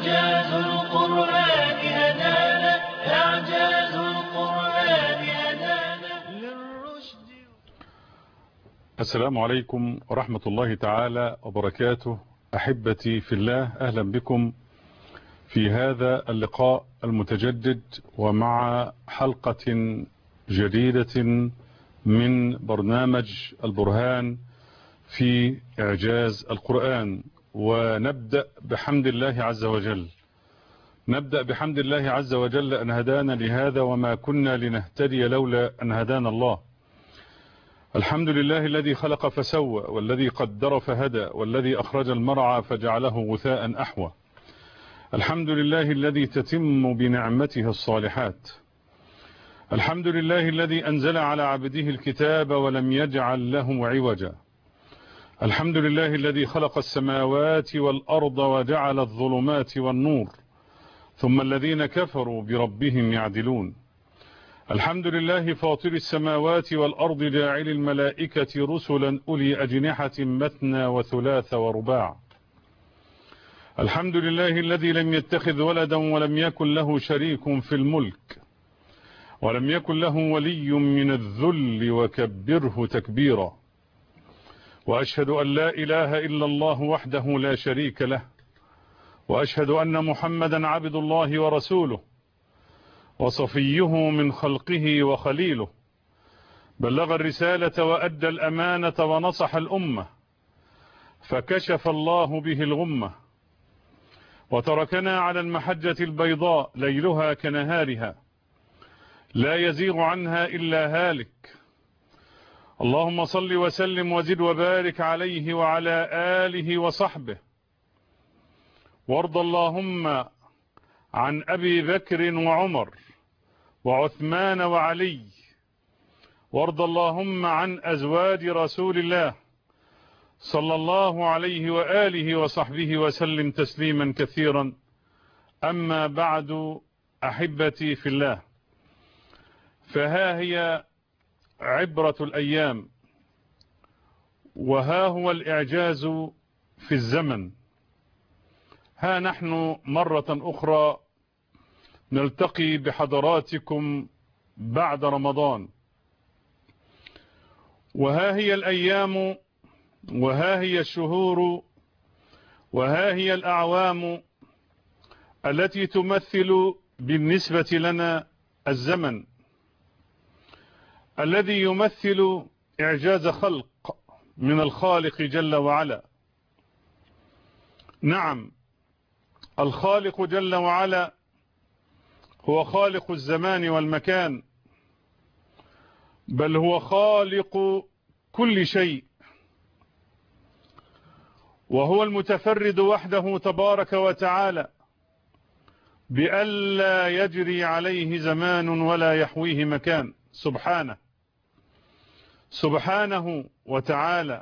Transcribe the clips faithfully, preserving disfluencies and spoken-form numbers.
إعجاز القرآن هدانا إعجاز القرآن هدانا للرشد. السلام عليكم ورحمة الله تعالى وبركاته. أحبتي في الله، أهلا بكم في هذا اللقاء المتجدد ومع حلقة جديدة من برنامج البرهان في إعجاز القرآن. ونبدأ بحمد الله عز وجل نبدأ بحمد الله عز وجل أن هدانا لهذا وما كنا لنهتدي لولا أن هدانا الله. الحمد لله الذي خلق فسوى والذي قدر فهدى والذي أخرج المرعى فجعله غثاء أحوى. الحمد لله الذي تتم بنعمته الصالحات. الحمد لله الذي أنزل على عبده الكتاب ولم يجعل له عوجا. الحمد لله الذي خلق السماوات والأرض وجعل الظلمات والنور ثم الذين كفروا بربهم يعدلون. الحمد لله فاطر السماوات والأرض جاعل الملائكة رسلا أولي أجنحة مثنى وثلاث ورباع. الحمد لله الذي لم يتخذ ولدا ولم يكن له شريك في الملك ولم يكن له ولي من الذل وكبره تكبيرا. وأشهد أن لا إله إلا الله وحده لا شريك له، وأشهد أن محمدا عبد الله ورسوله وصفيه من خلقه وخليله، بلغ الرسالة وأدى الأمانة ونصح الأمة فكشف الله به الغمة، وتركنا على المحجة البيضاء ليلها كنهارها لا يزيغ عنها إلا هالك. اللهم صل وسلم وزد وبارك عليه وعلى آله وصحبه. وارض اللهم عن أبي بكر وعمر وعثمان وعلي. وارض اللهم عن أزواج رسول الله صلى الله عليه وآله وصحبه وسلم تسليما كثيرا. أما بعد، أحبتي في الله، فها هي عبرة الأيام، وها هو الإعجاز في الزمن. ها نحن مرة أخرى نلتقي بحضراتكم بعد رمضان، وها هي الأيام وها هي الشهور وها هي الأعوام التي تمثل بالنسبة لنا الزمن الذي يمثل إعجاز خلق من الخالق جل وعلا. نعم، الخالق جل وعلا هو خالق الزمان والمكان، بل هو خالق كل شيء، وهو المتفرد وحده تبارك وتعالى بألا يجري عليه زمان ولا يحويه مكان. سبحانه سبحانه وتعالى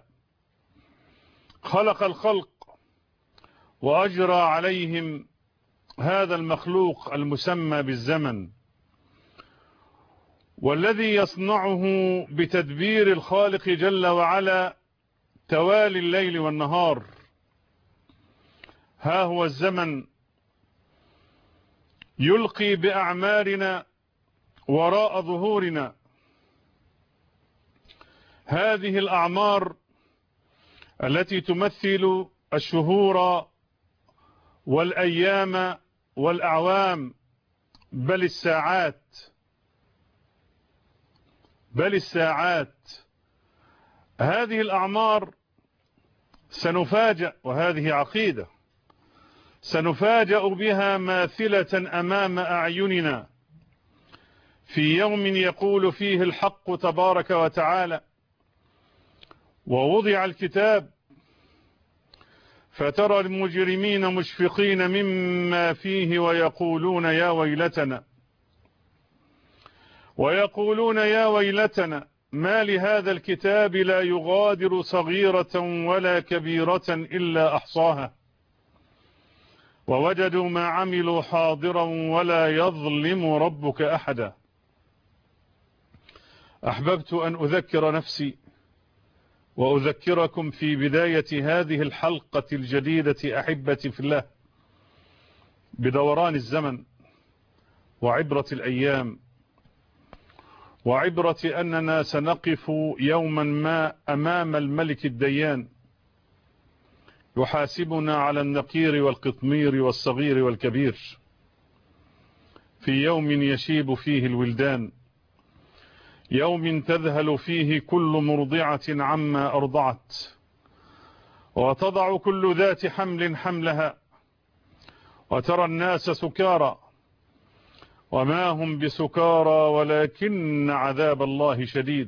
خلق الخلق وأجرى عليهم هذا المخلوق المسمى بالزمن، والذي يصنعه بتدبير الخالق جل وعلا توالي الليل والنهار. ها هو الزمن يلقي بأعمارنا وراء ظهورنا. هذه الأعمار التي تمثل الشهور والأيام والأعوام، بل الساعات بل الساعات هذه الأعمار سنفاجأ، وهذه عقيدة، سنفاجأ بها ماثلة أمام أعيننا في يوم يقول فيه الحق تبارك وتعالى: ووضع الكتاب فترى المجرمين مشفقين مما فيه ويقولون يا ويلتنا ويقولون يا ويلتنا ما لهذا الكتاب لا يغادر صغيرة ولا كبيرة إلا أحصاها ووجدوا ما عملوا حاضرا ولا يظلم ربك أحدا. أحببت أن أذكر نفسي وأذكركم في بداية هذه الحلقة الجديدة أحبتي في الله بدوران الزمن وعبرة الأيام وعبرة أننا سنقف يوما ما أمام الملك الديان يحاسبنا على النقير والقطمير والصغير والكبير في يوم يشيب فيه الولدان، يوم تذهل فيه كل مرضعة عما أرضعت وتضع كل ذات حمل حملها وترى الناس سكارى وما هم بسكارى ولكن عذاب الله شديد.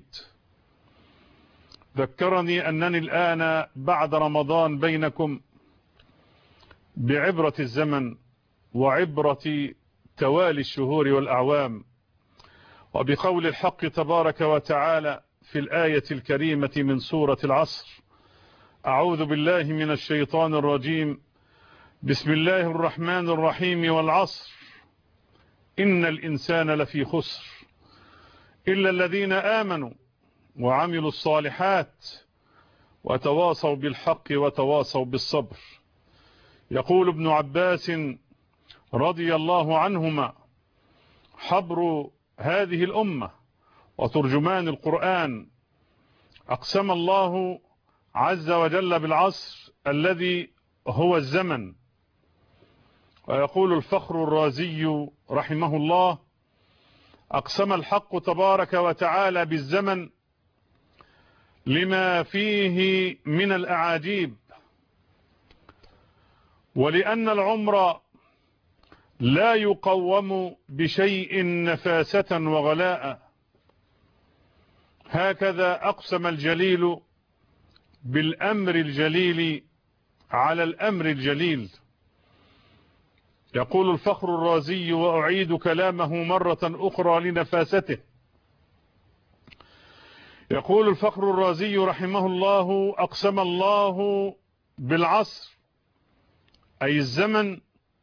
ذكرني أنني الآن بعد رمضان بينكم بعبرة الزمن وعبرة توالي الشهور والأعوام، وبقول الحق تبارك وتعالى في الآية الكريمة من سورة العصر: أعوذ بالله من الشيطان الرجيم، بسم الله الرحمن الرحيم، والعصر إن الإنسان لفي خسر إلا الذين آمنوا وعملوا الصالحات وتواصوا بالحق وتواصوا بالصبر. يقول ابن عباس رضي الله عنهما حبر هذه الأمة وترجمان القرآن: أقسم الله عز وجل بالعصر الذي هو الزمن. ويقول الفخر الرازي رحمه الله: أقسم الحق تبارك وتعالى بالزمن لما فيه من الأعاجيب، ولأن العمر لا يقوم بشيء نفاسة وغلاء. هكذا أقسم الجليل بالأمر الجليل على الأمر الجليل. يقول الفخر الرازي وأعيد كلامه مرة أخرى لنفاسته: يقول الفخر الرازي رحمه الله: أقسم الله بالعصر أي الزمن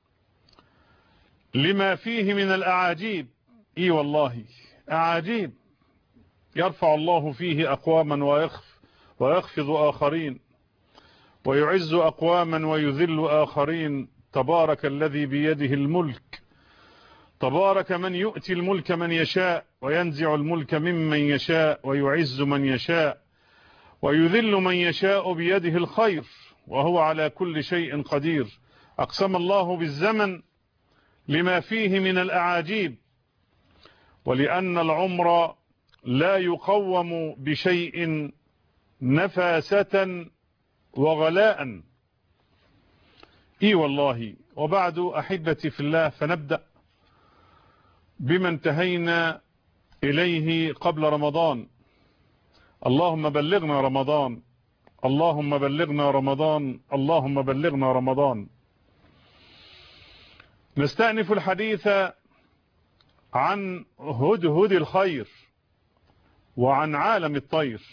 لما فيه من الأعاجيب. إي والله أعاجيب، يرفع الله فيه أقواما ويخفض آخرين، ويعز أقواما ويذل آخرين. تبارك الذي بيده الملك، تبارك من يؤتي الملك من يشاء وينزع الملك ممن يشاء ويعز من يشاء ويذل من يشاء بيده الخير وهو على كل شيء قدير. أقسم الله بالزمن لما فيه من الأعاجيب، ولأن العمر لا يقوم بشيء نفاسة وغلاء. إي والله. وبعد أحبتي في الله، فنبدأ بما انتهينا إليه قبل رمضان. اللهم بلغنا رمضان، اللهم بلغنا رمضان، اللهم بلغنا رمضان. نستأنف الحديث عن هدهد الخير وعن عالم الطير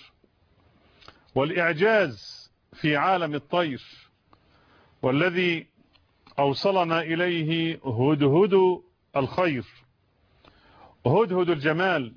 والإعجاز في عالم الطير، والذي أوصلنا إليه هدهد الخير، هدهد الجمال،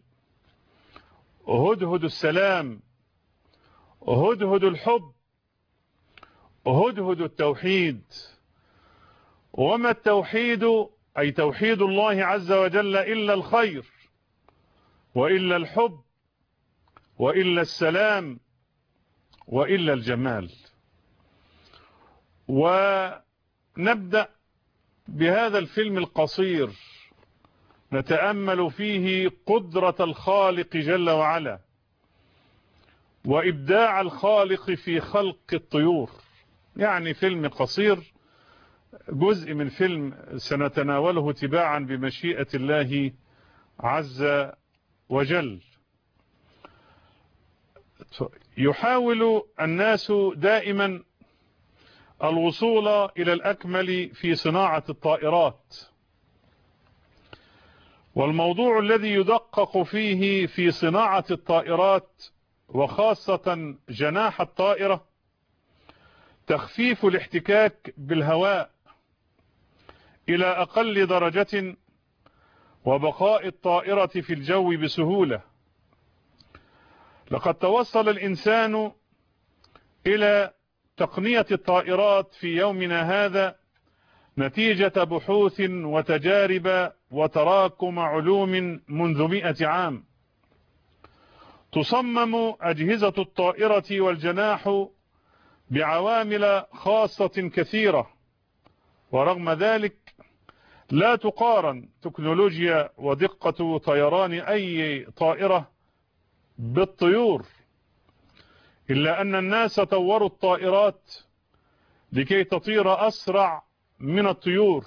هدهد السلام، هدهد الحب، هدهد التوحيد. وما التوحيد؟ أي توحيد الله عز وجل إلا الخير وإلا الحب وإلا السلام وإلا الجمال. ونبدأ بهذا الفيلم القصير نتأمل فيه قدرة الخالق جل وعلا وإبداع الخالق في خلق الطيور. يعني فيلم قصير، جزء من فيلم سنتناوله تباعا بمشيئة الله عز وجل. يحاول الناس دائما الوصول إلى الأكمل في صناعة الطائرات، والموضوع الذي يدقق فيه في صناعة الطائرات وخاصة جناح الطائرة تخفيف الاحتكاك بالهواء إلى أقل درجة وبقاء الطائرة في الجو بسهولة. لقد توصل الإنسان إلى تقنية الطائرات في يومنا هذا نتيجة بحوث وتجارب وتراكم علوم منذ مئة عام. تصمم أجهزة الطائرة والجناح بعوامل خاصة كثيرة، ورغم ذلك لا تقارن تكنولوجيا ودقة طيران أي طائرة بالطيور، إلا أن الناس طوروا الطائرات لكي تطير أسرع من الطيور،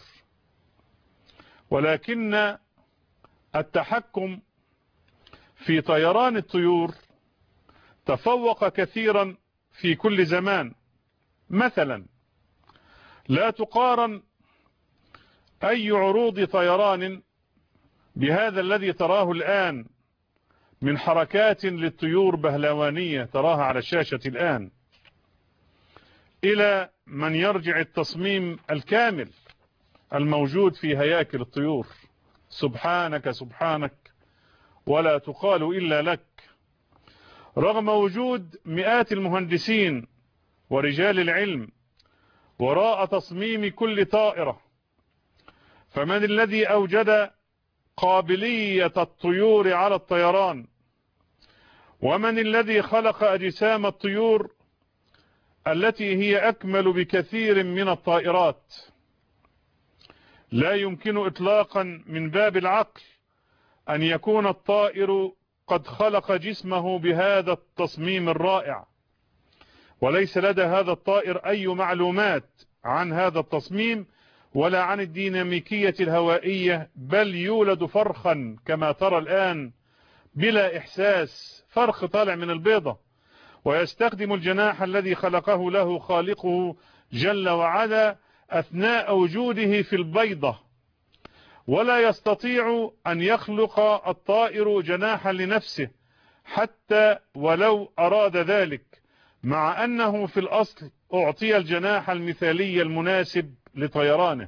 ولكن التحكم في طيران الطيور تفوق كثيرا في كل زمان. مثلا لا تقارن أي عروض طيران بهذا الذي تراه الآن من حركات للطيور بهلوانية تراها على الشاشة الآن، إلى من يرجع التصميم الكامل الموجود في هياكل الطيور. سبحانك سبحانك ولا تقال إلا لك. رغم وجود مئات المهندسين ورجال العلم وراء تصميم كل طائرة، فمن الذي أوجد قابلية الطيور على الطيران؟ ومن الذي خلق أجسام الطيور التي هي أكمل بكثير من الطائرات؟ لا يمكن إطلاقا من باب العقل أن يكون الطائر قد خلق جسمه بهذا التصميم الرائع، وليس لدى هذا الطائر أي معلومات عن هذا التصميم ولا عن الديناميكية الهوائية، بل يولد فرخا كما ترى الآن بلا إحساس، فرخ طالع من البيضة، ويستخدم الجناح الذي خلقه له خالقه جل وعلا أثناء وجوده في البيضة، ولا يستطيع أن يخلق الطائر جناحا لنفسه حتى ولو أراد ذلك، مع أنه في الأصل أعطي الجناح المثالي المناسب لطيرانه.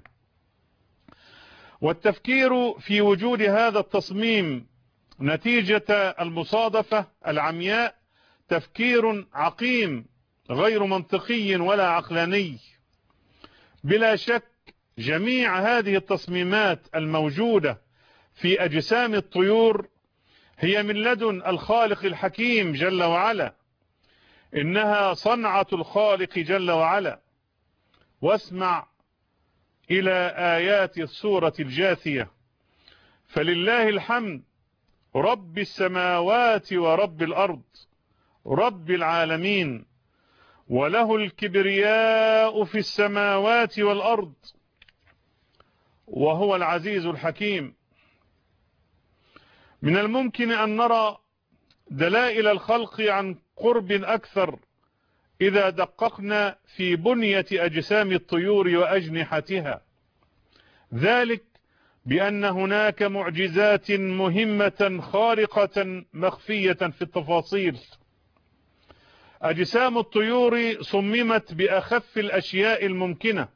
والتفكير في وجود هذا التصميم نتيجة المصادفة العمياء تفكير عقيم غير منطقي ولا عقلاني. بلا شك جميع هذه التصميمات الموجودة في أجسام الطيور هي من لدن الخالق الحكيم جل وعلا، إنها صنعة الخالق جل وعلا. واسمع إلى آيات السورة الجاثية: فلله الحمد رب السماوات ورب الأرض رب العالمين، وله الكبرياء في السماوات والأرض وهو العزيز الحكيم. من الممكن أن نرى دلائل الخلق عن قرب أكثر إذا دققنا في بنية أجسام الطيور وأجنحتها، ذلك بأن هناك معجزات مهمة خارقة مخفية في التفاصيل. أجسام الطيور صممت بأخف الأشياء الممكنة،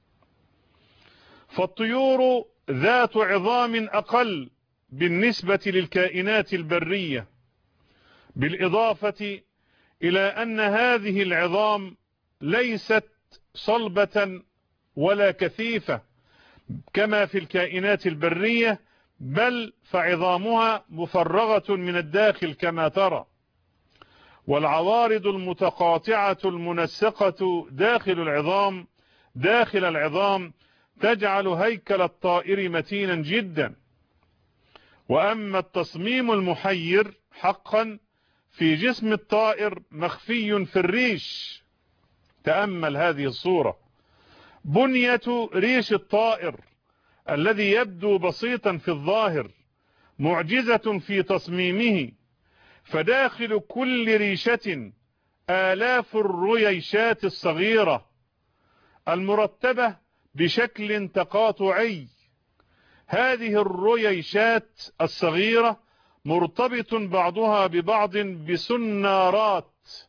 فالطيور ذات عظام أقل بالنسبة للكائنات البرية، بالإضافة إلى أن هذه العظام ليست صلبة ولا كثيفة كما في الكائنات البرية، بل فعظامها مفرغة من الداخل كما ترى، والعوارض المتقاطعة المنسقة داخل العظام داخل العظام تجعل هيكل الطائر متينا جدا. وأما التصميم المحير حقا في جسم الطائر مخفي في الريش. تأمل هذه الصورة: بنية ريش الطائر الذي يبدو بسيطا في الظاهر معجزة في تصميمه، فداخل كل ريشة آلاف الريشات الصغيرة المرتبة بشكل تقاطعي. هذه الريشات الصغيرة مرتبط بعضها ببعض بسنارات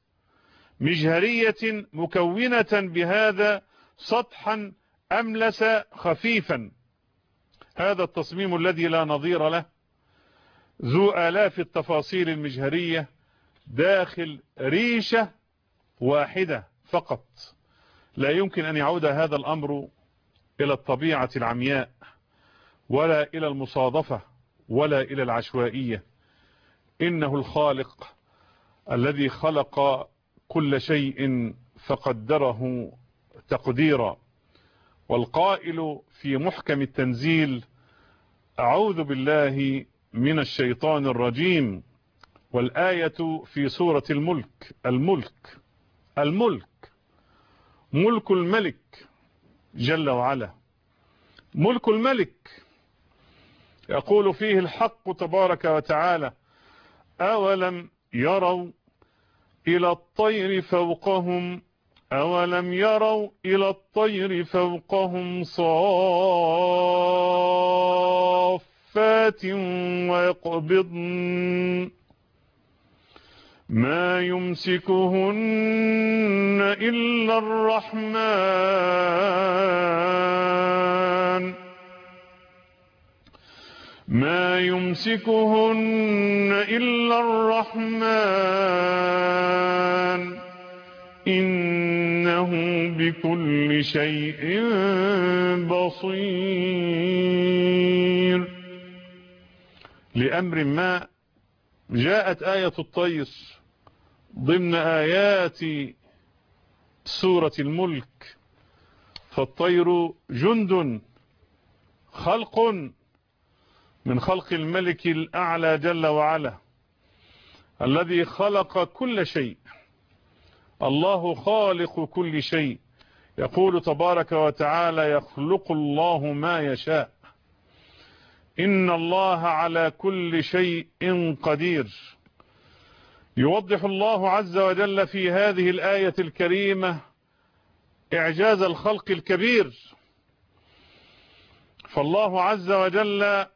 مجهرية مكونة بهذا سطحا أملس خفيفا. هذا التصميم الذي لا نظير له ذو آلاف التفاصيل المجهرية داخل ريشة واحدة فقط. لا يمكن أن يعود هذا الأمر إلى الطبيعة العمياء، ولا إلى المصادفة، ولا إلى العشوائية. إنه الخالق الذي خلق كل شيء فقدره تقديرا، والقائل في محكم التنزيل: أعوذ بالله من الشيطان الرجيم. والآية في سورة الملك. الملك الملك ملك الملك جل وعلا، ملك الملك. يقول فيه الحق تبارك وتعالى: أولم يروا إلى الطير فوقهم أولم يروا إلى الطير فوقهم صافات ويقبضن ما يمسكهن إلا الرحمن ما يمسكهن إلا الرحمن إنه بكل شيء بصير. لأمر ما جاءت آية الطير ضمن آيات سورة الملك، فالطير جند خلق من خلق الملك الأعلى جل وعلا، الذي خلق كل شيء. الله خالق كل شيء. يقول تبارك وتعالى: يخلق الله ما يشاء إن الله على كل شيء قدير. يوضح الله عز وجل في هذه الآية الكريمة إعجاز الخلق الكبير. فالله عز وجل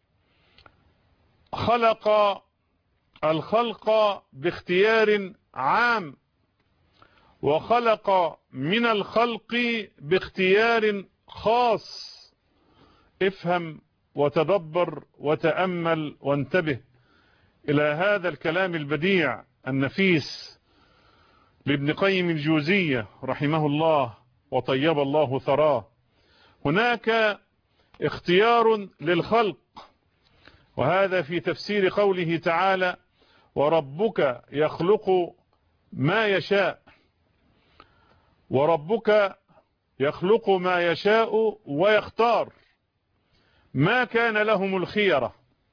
خلق الخلق باختيار عام، وخلق من الخلق باختيار خاص. افهم وتدبر وتأمل وانتبه إلى هذا الكلام البديع النفيس لابن قيم الجوزية رحمه الله وطيب الله ثراه. هناك اختيار للخلق، وهذا في تفسير قوله تعالى: وربك يخلق ما يشاء. وربك يخلق ما يشاء ويختار، ما كان لهم الخيرة.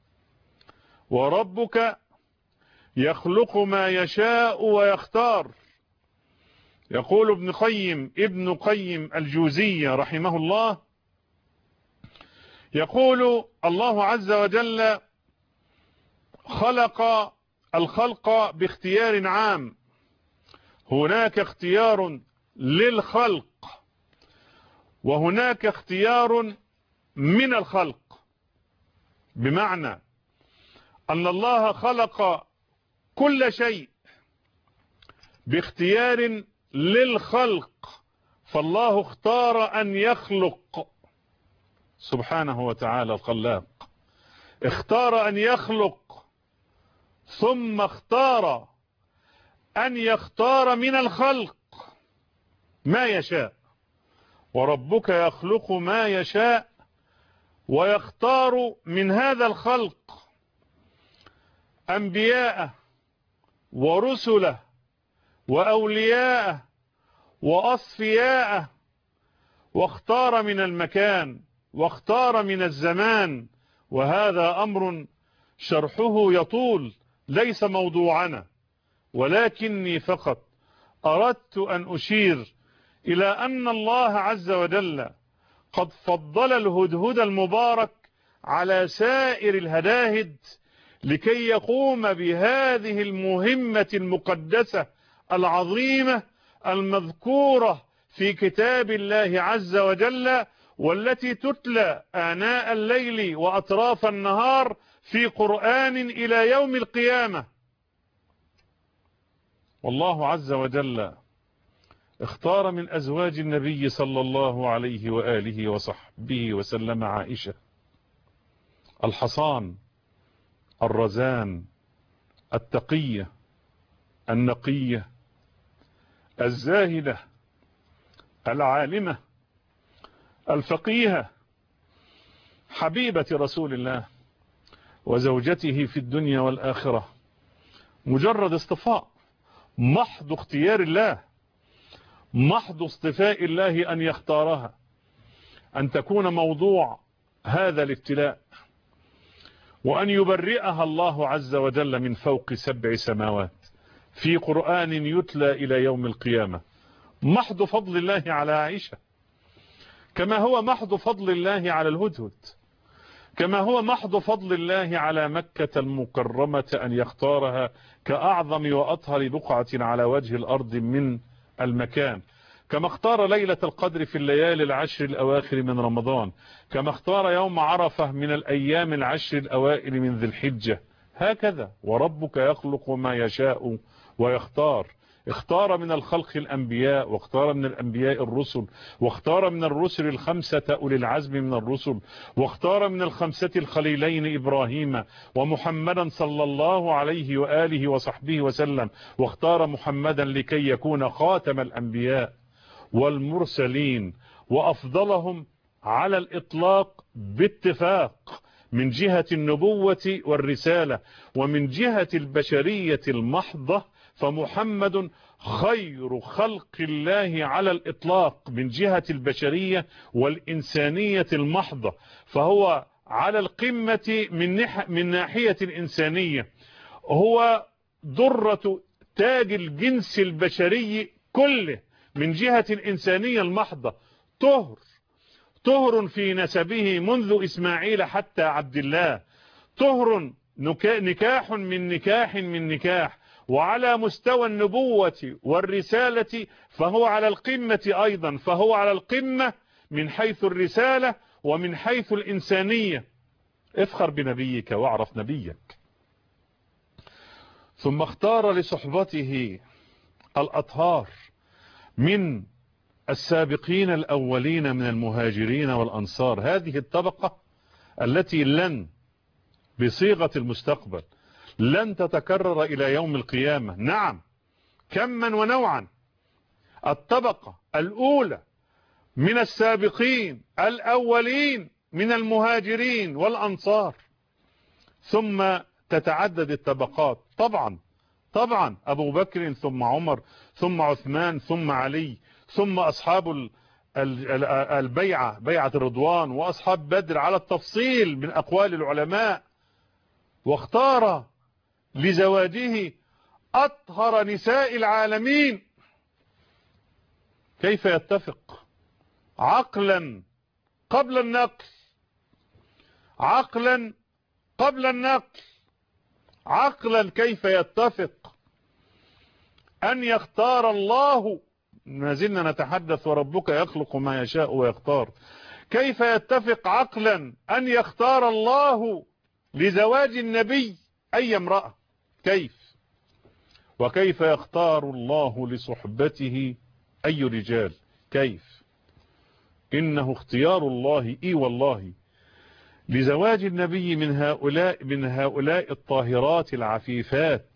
وربك يخلق ما يشاء ويختار. يقول ابن قيم ابن قيم الجوزية رحمه الله، يقول: الله عز وجل خلق الخلق باختيار عام. هناك اختيار للخلق، وهناك اختيار من الخلق، بمعنى أن الله خلق كل شيء باختيار للخلق. فالله اختار أن يخلق سبحانه وتعالى. الخلاق اختار أن يخلق، ثم اختار أن يختار من الخلق ما يشاء. وربك يخلق ما يشاء ويختار من هذا الخلق أنبياءه ورسله وأولياءه وأصفياءه، واختار من المكان واختار من الزمان. وهذا أمر شرحه يطول، ليس موضوعنا، ولكني فقط أردت أن أشير إلى أن الله عز وجل قد فضل الهدهد المبارك على سائر الهداهد لكي يقوم بهذه المهمة المقدسة العظيمة المذكورة في كتاب الله عز وجل، والتي تتلى آناء الليل وأطراف النهار في قرآن إلى يوم القيامة. والله عز وجل اختار من أزواج النبي صلى الله عليه وآله وصحبه وسلم عائشة الحصان الرزان التقية النقية الزاهدة العالمة الفقيهة حبيبة رسول الله وزوجته في الدنيا والآخرة، مجرد اصطفاء، محض اختيار الله، محض اصطفاء الله أن يختارها، أن تكون موضوع هذا الابتلاء، وأن يبرئها الله عز وجل من فوق سبع سماوات في قرآن يتلى إلى يوم القيامة. محض فضل الله على عائشة، كما هو محض فضل الله على الهدهد، كما هو محض فضل الله على مكة المكرمة أن يختارها كأعظم وأطهر بقعة على وجه الأرض من المكان، كما اختار ليلة القدر في الليالي العشر الأواخر من رمضان، كما اختار يوم عرفة من الأيام العشر الأوائل من ذي الحجة. هكذا وربك يخلق ما يشاء ويختار. اختار من الخلق الأنبياء، واختار من الأنبياء الرسل، واختار من الرسل الخمسة أولي العزم من الرسل، واختار من الخمسة الخليلين إبراهيم ومحمدا صلى الله عليه وآله وصحبه وسلم، واختار محمدا لكي يكون خاتم الأنبياء والمرسلين وأفضلهم على الإطلاق باتفاق من جهة النبوة والرسالة، ومن جهة البشرية المحضة فمحمد خير خلق الله على الإطلاق من جهة البشرية والإنسانية المحضة، فهو على القمة من, نح من ناحية الإنسانية، هو درة تاج الجنس البشري كله من جهة الإنسانية المحضة، طهر طهر في نسبه منذ إسماعيل حتى عبد الله، طهر نكاح من نكاح من نكاح، وعلى مستوى النبوة والرسالة فهو على القمة أيضا، فهو على القمة من حيث الرسالة ومن حيث الإنسانية. افخر بنبيك واعرف نبيك. ثم اختار لصحبته الأطهار من السابقين الأولين من المهاجرين والأنصار، هذه الطبقة التي لن بصيغة المستقبل لن تتكرر إلى يوم القيامة. نعم، كما ونوعا. الطبقة الأولى من السابقين الأولين من المهاجرين والأنصار، ثم تتعدد الطبقات. طبعا طبعا أبو بكر ثم عمر ثم عثمان ثم علي ثم أصحاب البيعة بيعة الرضوان وأصحاب بدر على التفصيل من أقوال العلماء. واختار لزواجه أطهر نساء العالمين. كيف يتفق عقلا قبل النقل، عقلا قبل النقل، عقلا كيف يتفق أن يختار الله، ما زلنا نتحدث وربك يخلق ما يشاء ويختار، كيف يتفق عقلا أن يختار الله لزواج النبي أي امرأة؟ كيف؟ وكيف يختار الله لصحبته أي رجال؟ كيف؟ إنه اختيار الله إي والله لزواج النبي من هؤلاء من هؤلاء الطاهرات العفيفات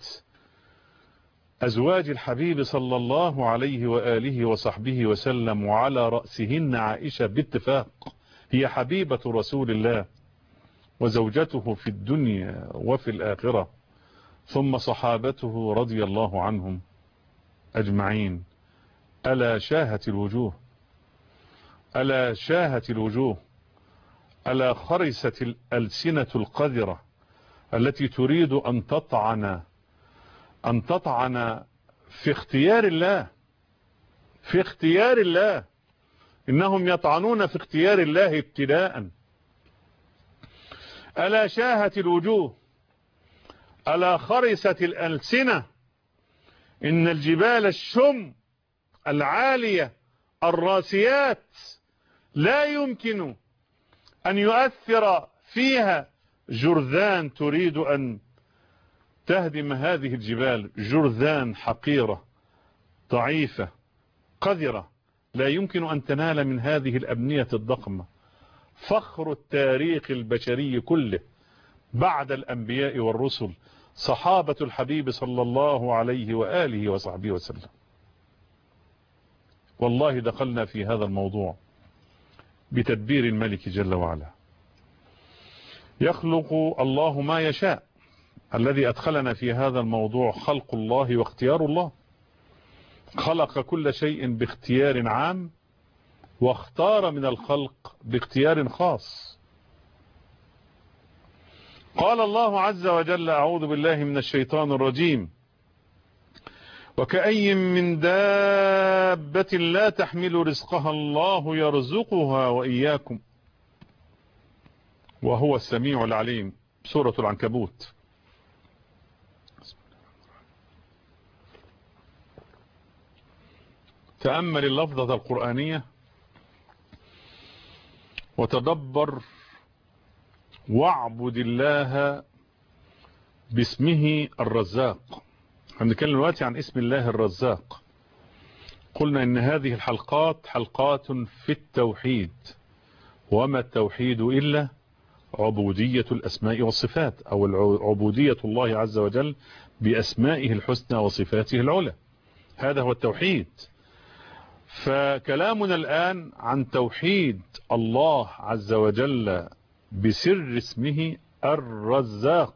أزواج الحبيب صلى الله عليه وآله وصحبه وسلم، وعلى رأسهن عائشة باتفاق، هي حبيبة رسول الله وزوجته في الدنيا وفي الآخرة، ثم صحابته رضي الله عنهم أجمعين. ألا شاهت الوجوه، ألا شاهت الوجوه، ألا خرست الألسنة القذرة التي تريد أن تطعن أن تطعن في اختيار الله، في اختيار الله. إنهم يطعنون في اختيار الله ابتداء. ألا شاهت الوجوه، ألا خرست الألسنة. إن الجبال الشم العالية الراسيات لا يمكن أن يؤثر فيها جرذان تريد أن تهدم هذه الجبال، جرذان حقيرة ضعيفة قذرة لا يمكن أن تنال من هذه الأبنية الضخمة. فخر التاريخ البشري كله بعد الأنبياء والرسل صحابة الحبيب صلى الله عليه وآله وصحبه وسلم. والله دخلنا في هذا الموضوع بتدبير الملك جل وعلا. يخلق الله ما يشاء. الذي أدخلنا في هذا الموضوع خلق الله واختيار الله. خلق كل شيء باختيار عام، واختار من الخلق باختيار خاص. قال الله عز وجل: أعوذ بالله من الشيطان الرجيم: وكأي من دابة لا تحمل رزقها الله يرزقها وإياكم وهو السميع العليم. سورة العنكبوت. تأمل اللفظة القرآنية وتدبر واعبد الله باسمه الرزاق. هنتكلم دلوقتي عن اسم الله الرزاق. قلنا ان هذه الحلقات حلقات في التوحيد، وما التوحيد إلا عبودية الأسماء والصفات، أو عبودية الله عز وجل بأسمائه الحسنى وصفاته العلى. هذا هو التوحيد. فكلامنا الآن عن توحيد الله عز وجل بسر اسمه الرزاق.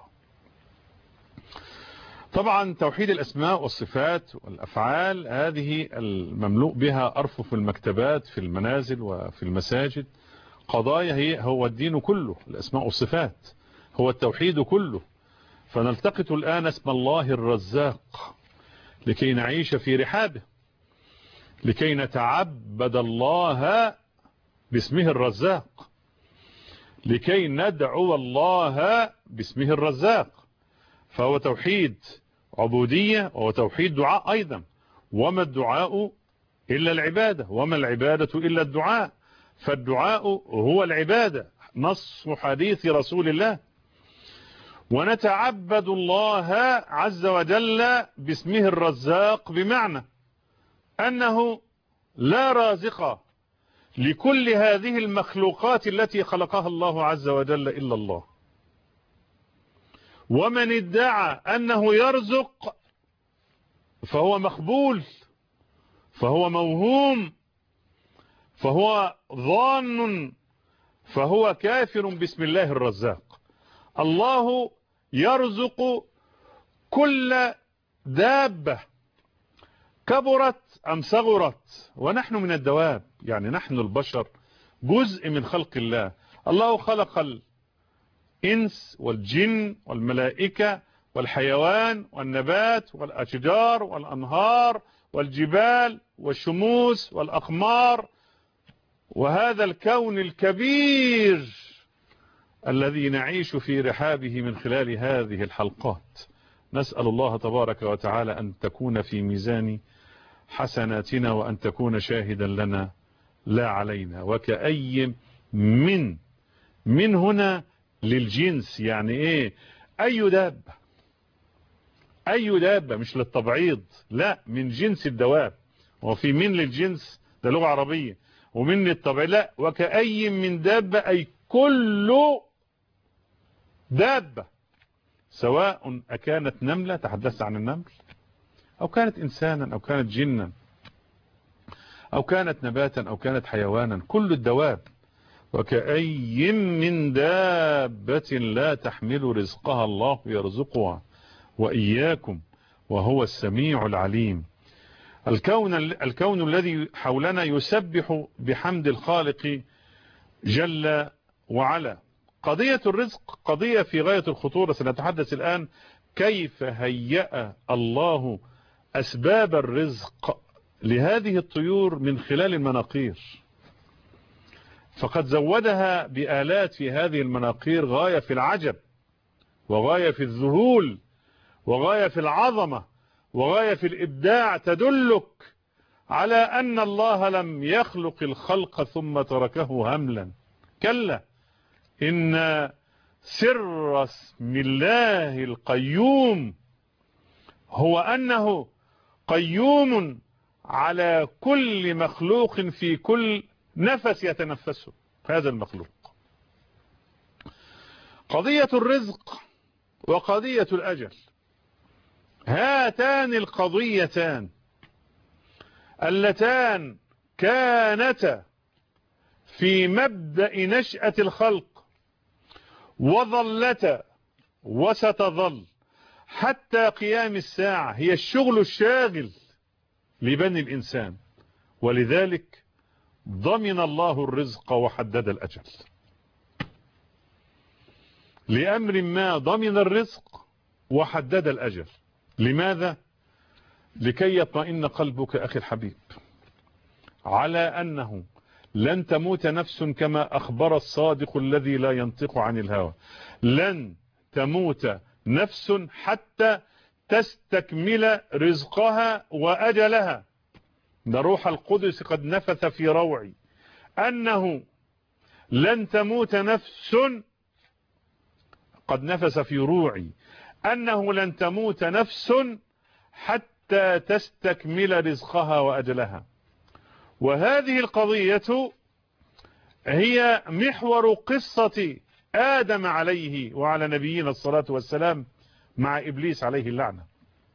طبعا توحيد الأسماء والصفات والأفعال هذه المملوء بها أرفف المكتبات في المنازل وفي المساجد. قضايا هي هو الدين كله، الأسماء والصفات هو التوحيد كله. فنلتقط الآن اسم الله الرزاق لكي نعيش في رحابه، لكي نتعبد الله باسمه الرزاق، لكي ندعو الله باسمه الرزاق. فهو توحيد عبودية وهو توحيد دعاء أيضا. وما الدعاء إلا العبادة، وما العبادة إلا الدعاء. فالدعاء هو العبادة، نص حديث رسول الله. ونتعبد الله عز وجل باسمه الرزاق، بمعنى أنه لا رازق لكل هذه المخلوقات التي خلقها الله عز وجل إلا الله. ومن ادعى أنه يرزق فهو مخبول، فهو موهوم، فهو ظان، فهو كافر باسم الله الرزاق. الله يرزق كل دابة كبرت أم صغرت، ونحن من الدواب، يعني نحن البشر جزء من خلق الله. الله خلق الإنس والجن والملائكة والحيوان والنبات والأشجار والأنهار والجبال والشموس والأقمار، وهذا الكون الكبير الذي نعيش في رحابه من خلال هذه الحلقات. نسأل الله تبارك وتعالى أن تكون في ميزان حسناتنا، وأن تكون شاهدا لنا لا علينا. وكأي من من هنا للجنس، يعني ايه؟ أي دابة، أي دابة، مش للتبعيض، لا، من جنس الدواب. وفي من للجنس ده لغة عربية، ومن للتبعيض لا. وكأي من دابة أي كل دابة، سواء أكانت نملة، تحدثت عن النمل، أو كانت إنسانا، أو كانت جنا، أو كانت نباتا، أو كانت حيوانا، كل الدواب. وكأي من دابة لا تحمل رزقها الله يرزقها وإياكم وهو السميع العليم. الكون, الكون الذي حولنا يسبح بحمد الخالق جل وعلا. قضية الرزق قضية في غاية الخطورة. سنتحدث الآن كيف هيأ الله أسباب الرزق لهذه الطيور من خلال المناقير. فقد زودها بآلات في هذه المناقير غاية في العجب، وغاية في الذهول، وغاية في العظمة، وغاية في الإبداع، تدلك على أن الله لم يخلق الخلق ثم تركه هملا. كلا، إن سر اسم الله القيوم هو أنه قيوم على كل مخلوق في كل نفس يتنفسه هذا المخلوق. قضية الرزق وقضية الأجل، هاتان القضيتان اللتان كانتا في مبدأ نشأة الخلق وظلت وستظل حتى قيام الساعة هي الشغل الشاغل لبني الإنسان، ولذلك ضمن الله الرزق وحدد الأجل. لأمر ما ضمن الرزق وحدد الأجل. لماذا؟ لكي يطمئن قلبك أخي الحبيب على أنه لن تموت نفس كما أخبر الصادق الذي لا ينطق عن الهوى، لن تموت نفس حتى تستكمل رزقها وأجلها. ده روح القدس قد نفث في روعي أنه لن تموت نفس، قد نفث في روعي أنه لن تموت نفس حتى تستكمل رزقها وأجلها. وهذه القضية هي محور قصة آدم عليه وعلى نبينا الصلاة والسلام مع إبليس عليه اللعنة.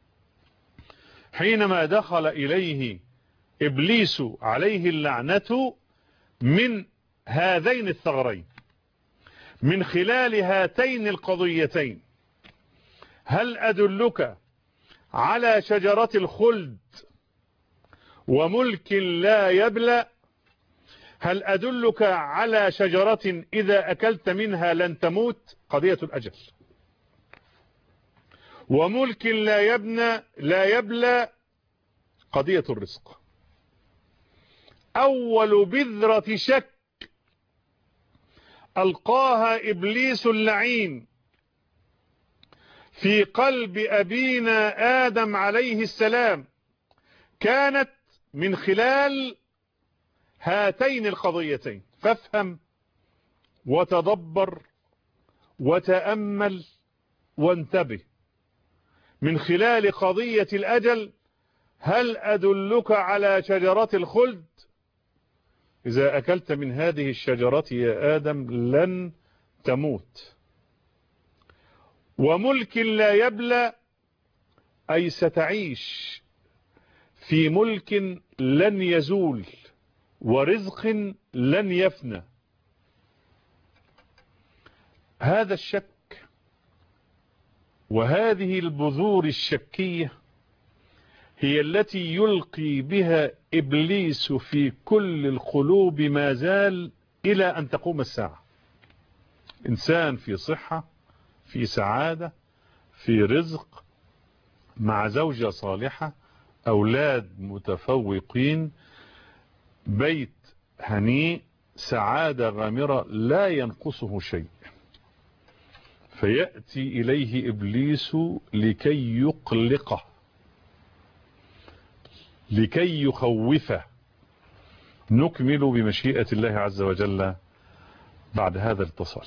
حينما دخل إليه إبليس عليه اللعنة من هذين الثغرين، من خلال هاتين القضيتين: هل أدلك على شجرة الخلد وملك لا يبلى؟ هل أدلك على شجرة إذا أكلت منها لن تموت؟ قضية الأجل. وملك لا يبنى لا يبلى، قضية الرزق. أول بذرة شك ألقاها إبليس اللعين في قلب أبينا آدم عليه السلام كانت من خلال هاتين القضيتين. فافهم وتدبر وتأمل وانتبه. من خلال قضية الأجل: هل أدلك على شجرة الخلد؟ إذا أكلت من هذه الشجرة يا آدم لن تموت. وملك لا يبلى، أي ستعيش في ملك لن يزول ورزق لن يفنى. هذا الشك وهذه البذور الشكية هي التي يلقي بها إبليس في كل القلوب ما زال إلى أن تقوم الساعة. إنسان في صحة، في سعادة، في رزق، مع زوجة صالحة، أولاد متفوقين، بيت هنيء، سعادة غامرة، لا ينقصه شيء. فيأتي إليه إبليس لكي يقلقه، لكي يخوفه. نكمل بمشيئة الله عز وجل بعد هذا الاتصال.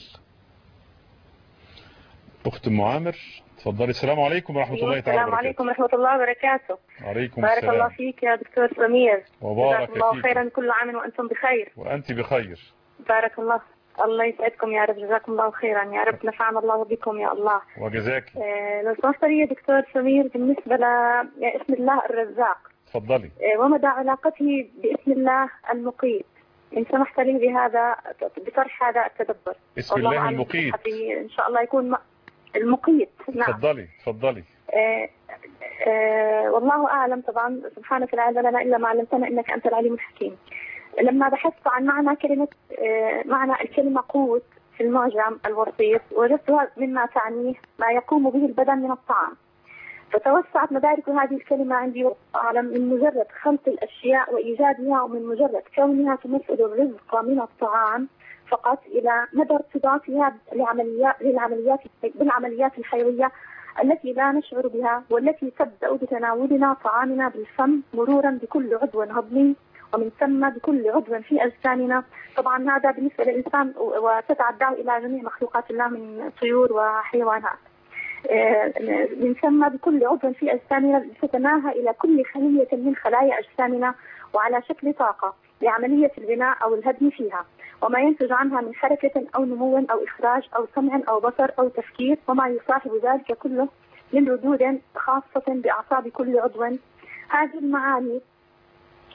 أخت معامر تفضلي. السلام عليكم ورحمة الله تعالى وبركاته. السلام عليكم ورحمة الله وبركاته. عليكم بارك السلام. الله فيك يا دكتور سمير. وبارك جزاكم الله فيك. خيرا، كل عام وأنتم بخير. وأنت بخير. بارك الله. الله يسعدكم يا رب، جزاكم الله خيرا يا رب، نفعنا الله بكم يا الله. وجزاك. آه لو سمحت لي يا دكتور سمير، بالنسبة لاسم الله الرزاق، تفضلي. آه ومدى علاقته باسم الله المقيت، إن سمحت لي بهذا بطرح هذا التدبر. اسم الله المقيت إن شاء الله يكون المقيت. نعم. تفضلي تفضلي. آه آه والله أعلم طبعا، سبحانك لا علم لنا إلا ما علمتنا إنك أنت العليم الحكيم. لما بحثت عن معنى كلمة آه معنى الكلمة قوت في المعجم الوسيط، وجدتها مما تعنيه ما يقوم به البدن من الطعام. فتوسعت مدارك هذه الكلمة عندي أعلم من مجرد خلق الأشياء وإيجادها، ومن مجرد كونها تمثل الرزق من الطعام فقط، إلى مدى ارتباطها للعمليات للعمليات بالعمليات الحيوية التي لا نشعر بها، والتي تبدأ بتناولنا طعامنا بالفم مرورا بكل عضو هضمي، ومن ثم بكل عضو في أجسامنا. طبعا هذا بالنسبة للإنسان، وتتعدى إلى جميع مخلوقات الله من طيور وحيوانات. من ثم بكل عضو في أجسامنا تتناهى إلى كل خلية من خلايا أجسامنا، وعلى شكل طاقة لعملية البناء أو الهدم فيها، وما ينتج عنها من حركة أو نمو أو إخراج أو سمع أو بصر أو تفكير، وما يصاحب ذلك كله من ردود خاصة بأعصاب كل عضو. هذه المعاني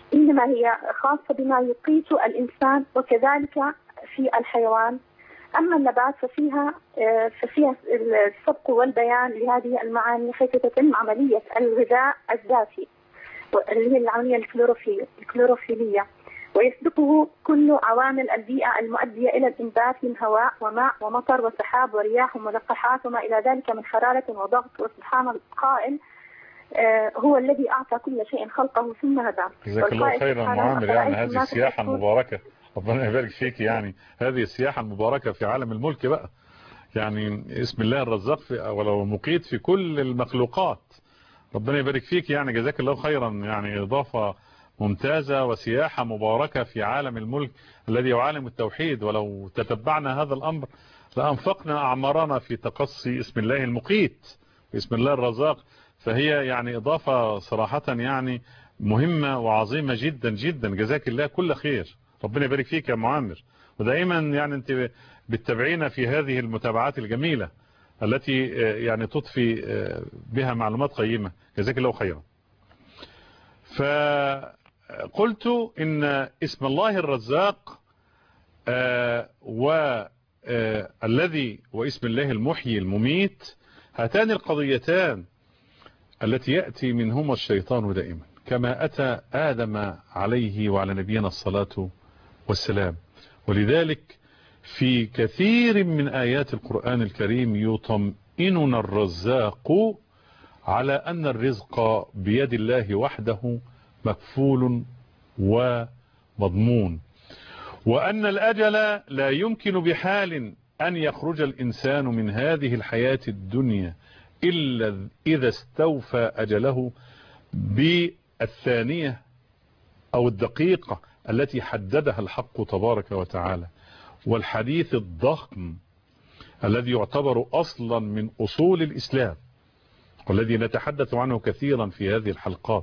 إنما هي خاصة بما يقيت الإنسان وكذلك في الحيوان. أما النبات ففيها ففيها السبق والبيان لهذه المعاني حيث تتم عملية الغذاء الذاتي اللي هي العملية الكلوروفيلية، ويسبقه كل عوامل البيئة المؤدية إلى الإنبات من هواء وماء ومطر وسحاب ورياح وملقحات وما إلى ذلك من حرارة وضغط. وسبحان القائل هو الذي أعطى كل شيء خلقه ثم هدى. جزاك الله خيرا معامر. يعني هذه السياحة المباركة، ربنا يبارك فيك، يعني هذه السياحة المباركة في عالم الملك بقى، يعني اسم الله الرزاق في ولو مقيت في كل المخلوقات. ربنا يبارك فيك، يعني جزاك الله خيرا، يعني إضافة ممتازة وسياحة مباركة في عالم الملك الذي هو عالم التوحيد. ولو تتبعنا هذا الأمر لأنفقنا أعمارنا في تقصي اسم الله المقيت باسم الله الرزاق. فهي يعني إضافة صراحة يعني مهمة وعظيمة جدا جدا. جزاك الله كل خير، ربنا يبارك فيك يا معامر. ودائما يعني أنت بتتابعينا في هذه المتابعات الجميلة التي يعني تضفي بها معلومات قيمة. جزاك الله خيرا. فقلت إن اسم الله الرزاق والذي واسم الله المحيي المميت هاتان القضيتان التي يأتي منهما الشيطان دائما، كما أتى آدم عليه وعلى نبينا الصلاة والسلام. ولذلك في كثير من آيات القرآن الكريم يطمئننا الرزاق على أن الرزق بيد الله وحده مكفول ومضمون، وأن الأجل لا يمكن بحال أن يخرج الإنسان من هذه الحياة الدنيا إلا إذا استوفى أجله بالثانية أو الدقيقة التي حددها الحق تبارك وتعالى. والحديث الضخم الذي يعتبر أصلا من أصول الإسلام والذي نتحدث عنه كثيرا في هذه الحلقات،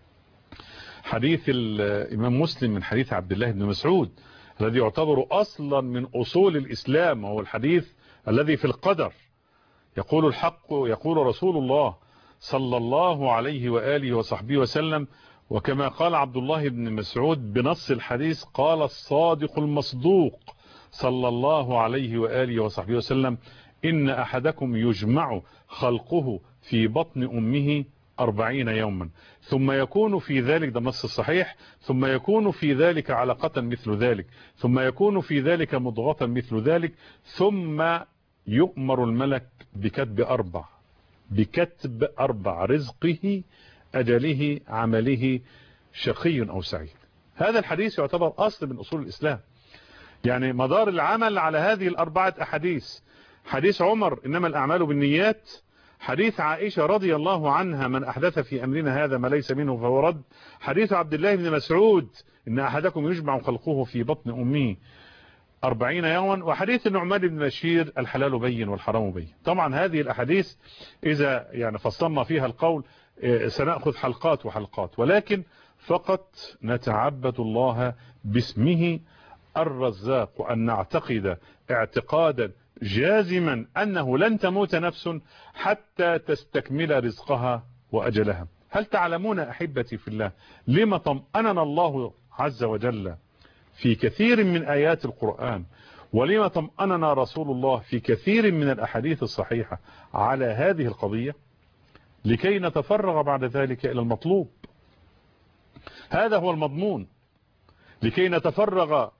حديث الإمام مسلم من حديث عبد الله بن مسعود الذي يعتبر أصلا من أصول الإسلام، وهو الحديث الذي في القدر. يقول الحق يقول رسول الله صلى الله عليه وآله وصحبه وسلم، وكما قال عبد الله بن مسعود بنص الحديث قال الصادق المصدوق صلى الله عليه وآله وصحبه وسلم: إن أحدكم يجمع خلقه في بطن أمه أربعين يوما ثم يكون في ذلك، ده النص الصحيح، ثم يكون في ذلك علقة مثل ذلك، ثم يكون في ذلك مضغة مثل ذلك، ثم يؤمر الملك بكتب أربع بكتب أربع رزقه أجله عمله شقي أو سعيد. هذا الحديث يعتبر أصل من أصول الإسلام، يعني مدار العمل على هذه الأربعة أحاديث: حديث عمر إنما الأعمال بالنيات، حديث عائشة رضي الله عنها من أحدث في أمرنا هذا ما ليس منه فهو رد، حديث عبد الله بن مسعود إن أحدكم يجمع خلقه في بطن أمه أربعين يوما، وحديث النعمان بن بشير الحلال بين والحرام بين. طبعا هذه الأحاديث إذا يعني فصلنا فيها القول سنأخذ حلقات وحلقات، ولكن فقط نتعبد الله باسمه الرزاق، وأن نعتقد اعتقادا جازما أنه لن تموت نفس حتى تستكمل رزقها وأجلها. هل تعلمون أحبتي في الله لما طمأننا الله عز وجل في كثير من آيات القرآن، ولما طمأننا رسول الله في كثير من الأحاديث الصحيحة على هذه القضية؟ لكي نتفرغ بعد ذلك إلى المطلوب. هذا هو المضمون، لكي نتفرغ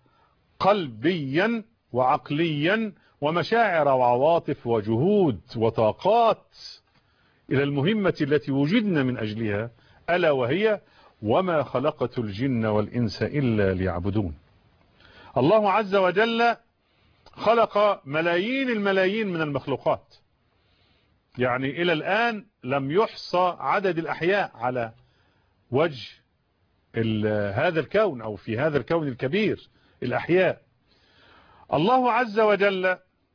قلبيا وعقليا ومشاعر وعواطف وجهود وطاقات إلى المهمة التي وجدنا من أجلها، ألا وهي وما خلقت الجن والإنس إلا ليعبدون. الله عز وجل خلق ملايين الملايين من المخلوقات، يعني إلى الآن لم يحصى عدد الأحياء على وجه هذا الكون أو في هذا الكون الكبير الأحياء. الله عز وجل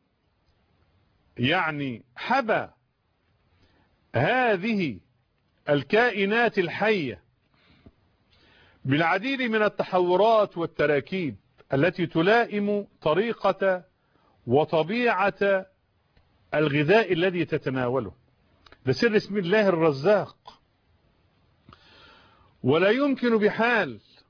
يعني حبى هذه الكائنات الحية بالعديد من التحورات والتراكيب التي تلائم طريقة وطبيعة الغذاء الذي تتناوله. ده سر اسم الله الرزاق. ولا يمكن بحال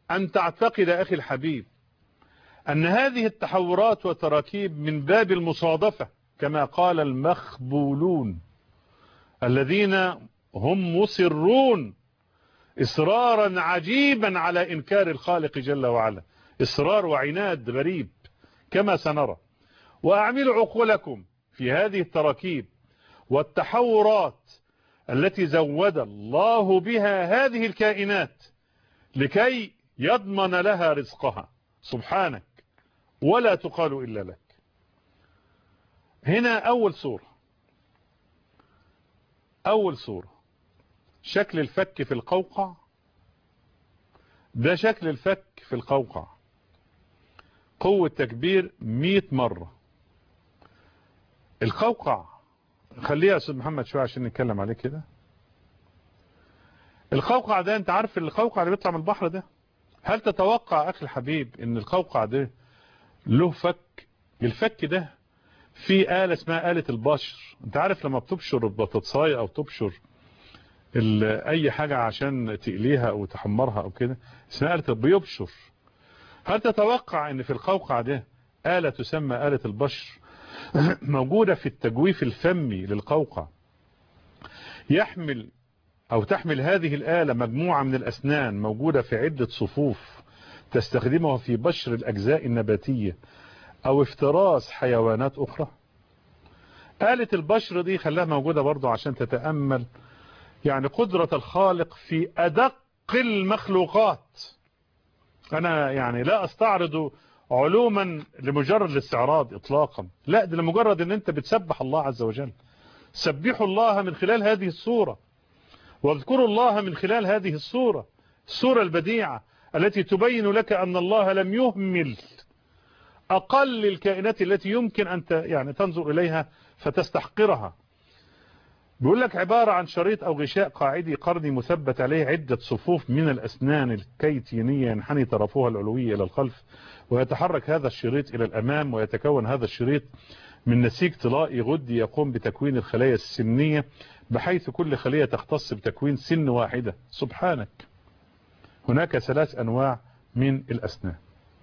أن تعتقد أخي الحبيب أن هذه التحورات والتراكيب من باب المصادفة، كما قال المخبولون الذين هم مصرون إصرارا عجيبا على إنكار الخالق جل وعلا، إصرار وعناد غريب كما سنرى. وأعملوا عقولكم في هذه التراكيب والتحورات التي زود الله بها هذه الكائنات لكي يضمن لها رزقها سبحانك، ولا تقال إلا لك. هنا أول صورة، أول صورة شكل الفك في القوقع. ده شكل الفك في القوقع، قوة تكبير مئة مرة. القوقع خليها يا أستاذ محمد شوية عشان نتكلم عليه كده. القوقع ده انت عارف القوقع اللي بيطلع من البحر ده، هل تتوقع أخي الحبيب ان القوقع ده له فك؟ الفك ده في آلة اسمها آلة البشر. انت عارف لما بتبشر البطاطساية او تبشر اي حاجة عشان تقليها او تحمرها او كده اسمها آلة بيبشر. هل تتوقع ان في القوقع ده آلة تسمى آلة البشر موجودة في التجويف الفمي للقوقع، يحمل او تحمل هذه الآلة مجموعة من الأسنان موجودة في عدة صفوف تستخدمها في بشر الأجزاء النباتية او افتراس حيوانات اخرى؟ آلة البشر دي خلاها موجودة برضو عشان تتأمل يعني قدرة الخالق في أدق المخلوقات. أنا يعني لا أستعرض علوما لمجرد الاستعراض إطلاقا، لا، ده لمجرد أن أنت بتسبح الله عز وجل. سبحوا الله من خلال هذه الصورة، واذكروا الله من خلال هذه الصورة، الصورة البديعة التي تبين لك أن الله لم يهمل أقل الكائنات التي يمكن أن يعني تنظر إليها فتستحقرها. بيقول لك عبارة عن شريط أو غشاء قاعدي قرني مثبت عليه عدة صفوف من الأسنان الكيتينية ينحني طرفها العلوي إلى الخلف، ويتحرك هذا الشريط إلى الأمام، ويتكون هذا الشريط من نسيج طلائي غدي يقوم بتكوين الخلايا السنية، بحيث كل خلية تختص بتكوين سن واحدة. سبحانك، هناك ثلاث أنواع من الأسنان.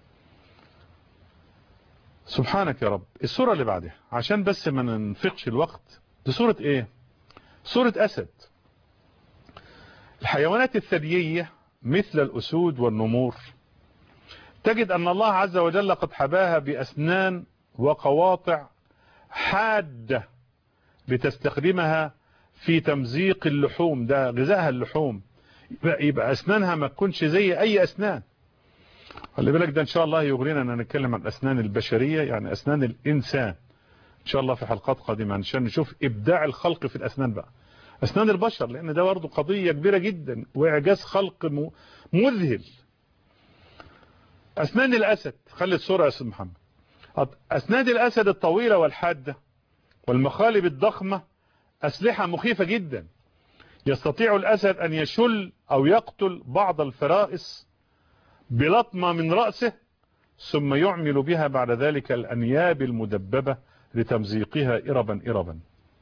سبحانك يا رب. الصورة اللي بعدها عشان بس ما ننفقش الوقت، دي صورة ايه؟ صورة أسد. الحيوانات الثديية مثل الأسود والنمور تجد أن الله عز وجل قد حباها بأسنان وقواطع حادة لتستخدمها في تمزيق اللحوم، ده غذائها اللحوم، يبقى أسنانها ما تكونش زي أي أسنان. خلي بالك ده إن شاء الله يغرينا أن نتكلم عن الأسنان البشرية، يعني أسنان الإنسان إن شاء الله في حلقات قادمة عشان نشوف إبداع الخلق في الأسنان بقى، أسنان البشر، لأن ده برضه قضية كبيرة جدا وإعجاز خلق مذهل. أسنان الأسد، خلي الصورة يا أستاذ محمد. أسنان الأسد الطويلة والحادة والمخالب الضخمة أسلحة مخيفة جدا. يستطيع الأسد أن يشل أو يقتل بعض الفرائس بلطمة من رأسه، ثم يعمل بها بعد ذلك الأنياب المدببة لتمزيقها إربا إربا.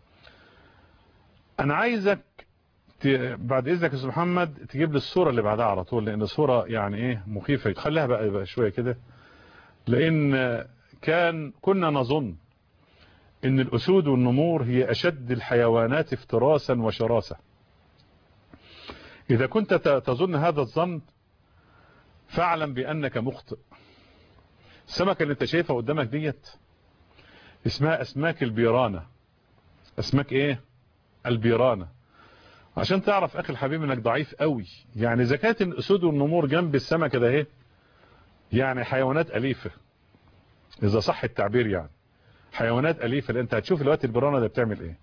أنا عايزك بعد إذنك يا أستاذ محمد تجيب لي الصورة اللي بعدها على طول، لأن الصورة يعني إيه مخيفة. خليها بقى, بقى شوية كده، لأن كان كنا نظن إن الأسود والنمور هي أشد الحيوانات افتراسا وشراسة. إذا كنت تظن هذا الظن فاعلم بأنك مخطئ. السمكة اللي انت شايفها قدامك ديت اسمها أسماك البيرانة. أسماك إيه؟ البيرانة. عشان تعرف أخي الحبيب إنك ضعيف قوي. يعني إذا كانت الأسود والنمور جنب السمكة ده إيه؟ يعني حيوانات أليفة، إذا صح التعبير، يعني حيوانات أليفة، لأن أنت هتشوف الوقت البيرانة ده بتعمل إيه.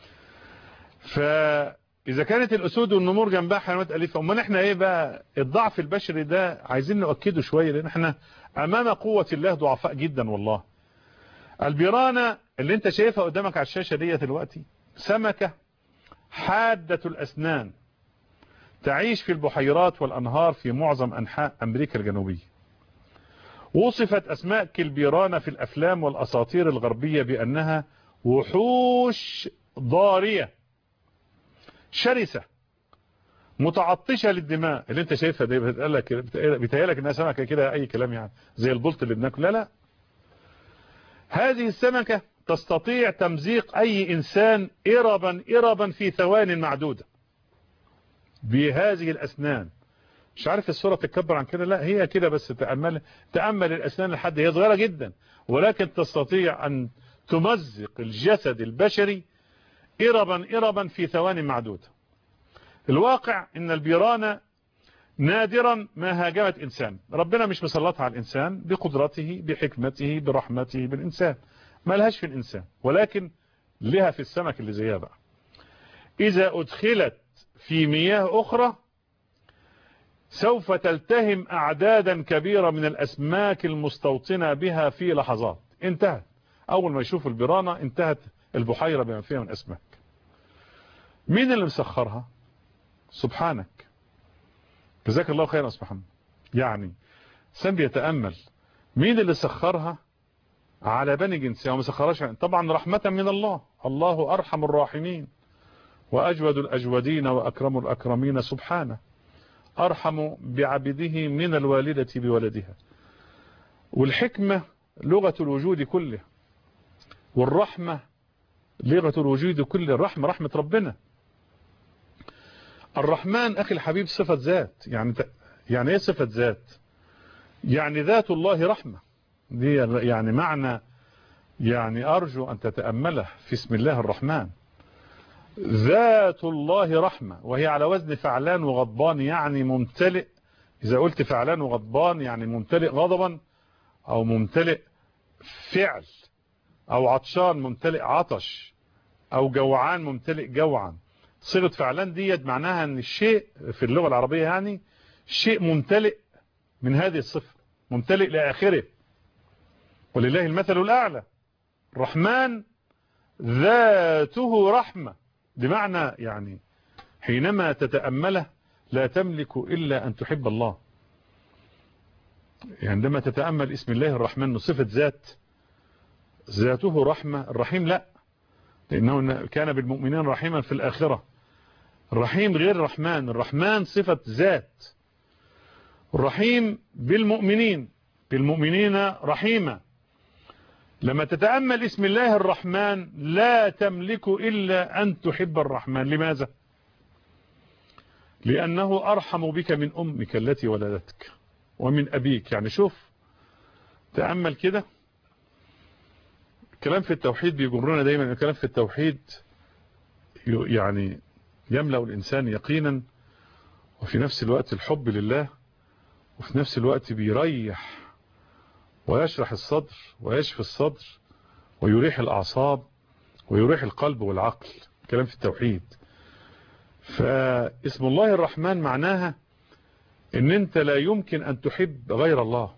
فإذا كانت الأسود والنمور جنبها حيوانات أليفة، أمال إحنا إيه بقى؟ الضعف البشري ده عايزين نؤكده شوية، لأن إحنا أمام قوة الله ضعفاء جدا والله. البيرانة اللي أنت شايفها قدامك على الشاشة دي دلوقتي سمكة حادة الأسنان تعيش في البحيرات والأنهار في معظم أنحاء أمريكا الجنوبية. وصفت أسماك البيرانة في الأفلام والأساطير الغربية بأنها وحوش ضارية شرسة متعطشة للدماء اللي انت شايفها دي، بتهيالك انها سمكة كده اي كلام يعني زي البلط اللي بناكله. لا لا، هذه السمكة تستطيع تمزيق اي انسان اربا اربا في ثوان معدودة بهذه الاسنان. مش عارف الصورة تتكبر عن كده، لا هي كده بس. تأمل تأمل الاسنان لحد، هي صغيرة جدا ولكن تستطيع ان تمزق الجسد البشري اربا اربا في ثوان معدودة. الواقع ان البيرانة نادرا ما هاجمت انسان، ربنا مش مسلطها على الانسان بقدرته بحكمته برحمته بالانسان، ما لهاش في الانسان، ولكن لها في السمك اللي زيها بقى. اذا ادخلت في مياه اخرى سوف تلتهم اعدادا كبيرة من الاسماك المستوطنة بها في لحظات. انتهت، اول ما يشوف البيرانة انتهت البحيرة بما فيها من اسماك. مين اللي مسخرها؟ سبحانك. جزاك الله خيرا سبحانه. يعني سام بيتأمل مين اللي سخرها على بني جنسها وما سخرهاش. طبعا رحمة من الله، الله أرحم الراحمين وأجود الأجودين وأكرم الأكرمين سبحانه، أرحم بعبده من الوالدة بولدها. والحكمة لغة الوجود كله، والرحمة لغة الوجود كله. الرحمة رحمة ربنا. الرحمن أخي الحبيب صفة ذات. يعني يعني ايه صفة ذات؟ يعني ذات الله رحمة. دي يعني معنى يعني أرجو أن تتأمله في اسم الله الرحمن. ذات الله رحمة، وهي على وزن فعلان وغضبان، يعني ممتلئ. إذا قلت فعلان وغضبان يعني ممتلئ غضبا، أو ممتلئ فعل، أو عطشان ممتلئ عطش، أو جوعان ممتلئ جوعا. صيغة فعلان ديت معناها ان الشيء في اللغة العربية يعني شيء ممتلئ من هذه الصفة، ممتلئ لآخره. ولله المثل الأعلى. الرحمن ذاته رحمة، بمعنى يعني حينما تتأمله لا تملك إلا أن تحب الله. يعني عندما تتأمل اسم الله الرحمن صفة ذات، ذاته رحمة. الرحيم لا، لأنه كان بالمؤمنين رحيما في الآخرة. الرحيم غير الرحمن. الرحمن صفة ذات. الرحيم بالمؤمنين، بالمؤمنين رحيما. لما تتأمل اسم الله الرحمن لا تملك إلا أن تحب الرحمن. لماذا؟ لأنه أرحم بك من أمك التي ولدتك ومن أبيك. يعني شوف، تأمل كده. كلام في التوحيد بيجرنا دايما، الكلام في التوحيد يعني يملأ الإنسان يقينا، وفي نفس الوقت الحب لله، وفي نفس الوقت بيريح ويشرح الصدر ويشفي الصدر ويريح الأعصاب ويريح القلب والعقل. كلام في التوحيد. فاسم الله الرحمن معناها ان انت لا يمكن ان تحب غير الله.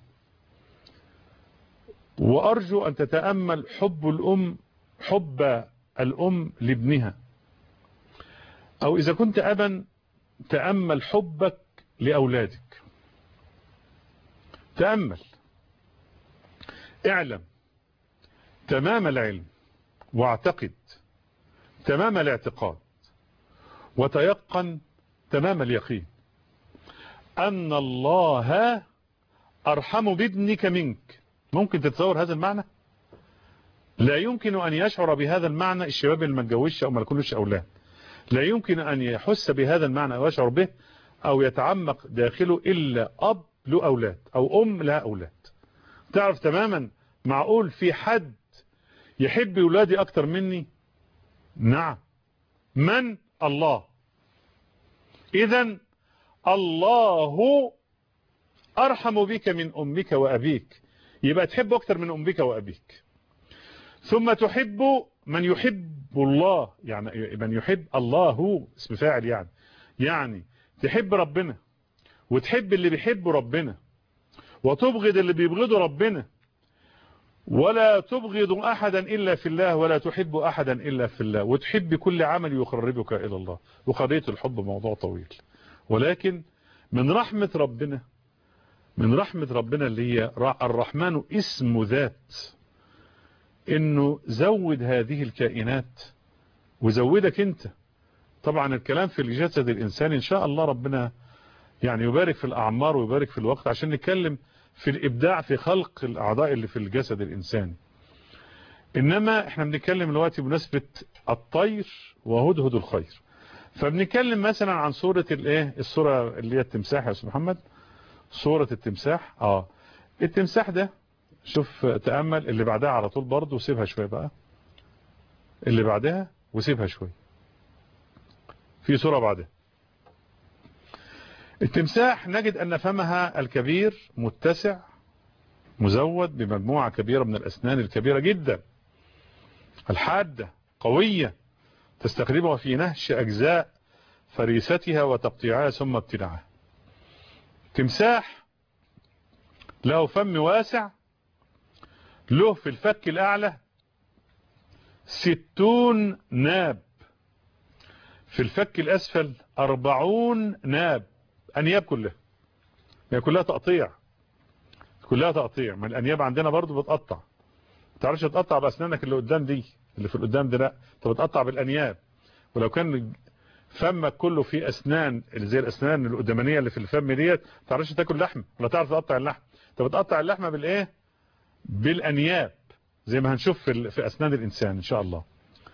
وارجو ان تتأمل حب الام، حب الام لابنها، او اذا كنت ابا تأمل حبك لأولادك. تأمل، اعلم تمام العلم، واعتقد تمام الاعتقاد، وتيقن تمام اليقين أن الله أرحم بابنك منك. ممكن تتصور هذا المعنى؟ لا يمكن أن يشعر بهذا المعنى الشباب اللي ما اتجوزش أو ما لكلش أولاد. لا يمكن أن يحس بهذا المعنى أو يشعر به أو يتعمق داخله إلا أب له أولاد أو أم لها أولاد. تعرف تماما معقول في حد يحب أولادي أكتر مني؟ نعم. من؟ الله. إذن الله أرحم بك من أمك وأبيك، يبقى تحب أكتر من أمك وأبيك. ثم تحب من يحب الله، يعني من يحب الله هو اسم فاعل، يعني يعني تحب ربنا وتحب اللي بيحبه ربنا وتبغض اللي بيبغضه ربنا، ولا تبغض أحدا إلا في الله ولا تحب أحدا إلا في الله، وتحب كل عمل يقربك إلى الله. وقضية الحب موضوع طويل، ولكن من رحمة ربنا، من رحمة ربنا اللي هي الرحمن اسم ذات، إنه زود هذه الكائنات وزودك أنت طبعا الكلام في الجسد الإنساني إن شاء الله ربنا يعني يبارك في الأعمار ويبارك في الوقت عشان نتكلم في الإبداع في خلق الأعضاء اللي في الجسد الإنساني. إنما إحنا بنتكلم دلوقتي بمناسبة الطير وهدهد الخير. فبنتكلم مثلا عن صورة الايه الصورة اللي هي التمساح يا أستاذ محمد. صورة التمساح اه التمساح ده شوف تأمل اللي بعدها على طول برضه وسيبها شوية بقى. اللي بعدها وسيبها شوية. في صورة بعدها. التمساح نجد أن فمها الكبير متسع مزود بمجموعة كبيرة من الأسنان الكبيرة جدا الحادة قوية تستخدمها في نهش أجزاء فريستها وتقطيعها ثم ابتلاعها. تمساح له فم واسع له في الفك الأعلى ستون ناب في الفك الأسفل أربعون ناب أنياب كلها هي كلها تقطيع كلها تقطيع. ما الأنياب عندنا برضو بتقطع ما تعرفش تقطع بأسنانك اللي قدام دي اللي في القدام دي لا انت بتقطع بالأنياب. ولو كان فمك كله فيه أسنان اللي زي الأسنان القدامانية اللي في الفم ديت ما تعرفش تاكل لحم ولا تعرف تقطع اللحم. انت بتقطع اللحمة بالإيه بالأنياب زي ما هنشوف في, في أسنان الإنسان إن شاء الله.